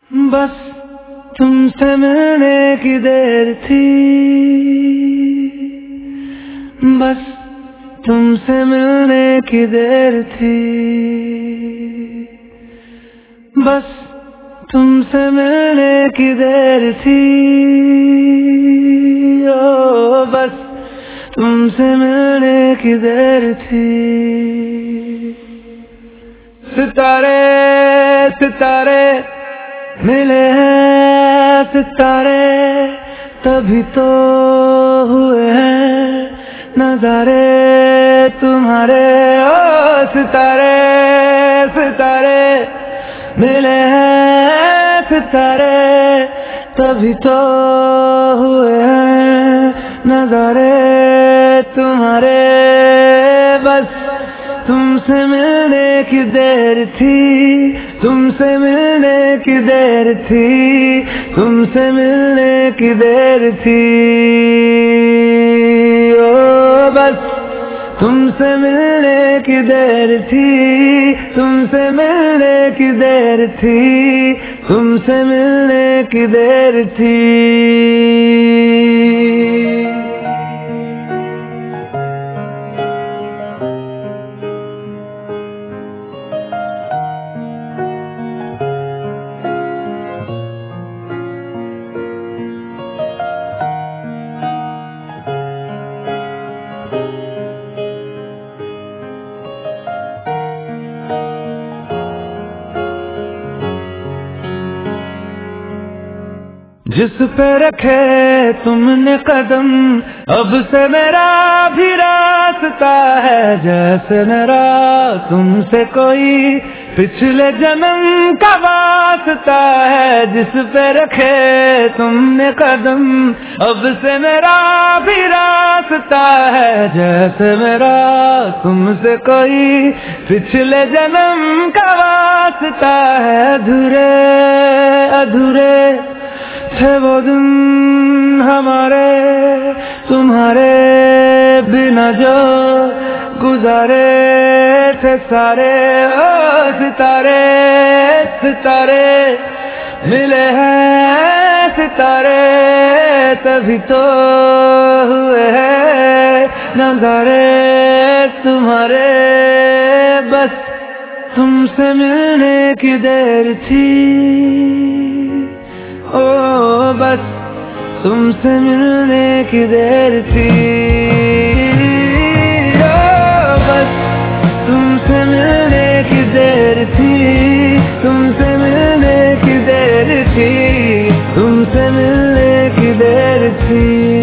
बस तुमसे मिलने की देर थी, बस तुमसे मिलने की देर थी, बस तुमसे मिलने की देर थी, ओ बस तुमसे मिलने की देर थी। सितारे सितारे मिले हैं, सितारे तभी तो हुए हैं नजारे तुम्हारे। ओ सितारे सितारे मिले हैं, सितारे तभी तो हुए हैं नजारे तुम्हारे। बस तुमसे मिलने की देर थी, तुमसे मिलने की देर थी, तुमसे मिलने की देर थी, ओ बस तुमसे मिलने की देर थी, तुमसे मिलने की देर थी, तुमसे मिलने की देर थी। जिस पे रखे तुमने कदम, अब से मेरा भी रास्ता है, जैसे मेरा तुमसे कोई पिछले जन्म का वास्ता है। जिस पे रखे तुमने कदम, अब से मेरा भी रास्ता है, जैसे मेरा तुमसे कोई पिछले जन्म का वास्ता है। अधूरे अधूरे थे वो दिन हमारे, तुम्हारे बिना जो गुजारे थे सारे। ओ सितारे सितारे मिले हैं, सितारे तभी तो हुए हैं नजारे तुम्हारे। बस तुमसे मिलने की देर थी, ओ बस तुमसे मिलने की देर थी, ओ बस तुमसे मिलने की देर थी, तुमसे मिलने की देर थी, तुमसे मिलने की देर थी।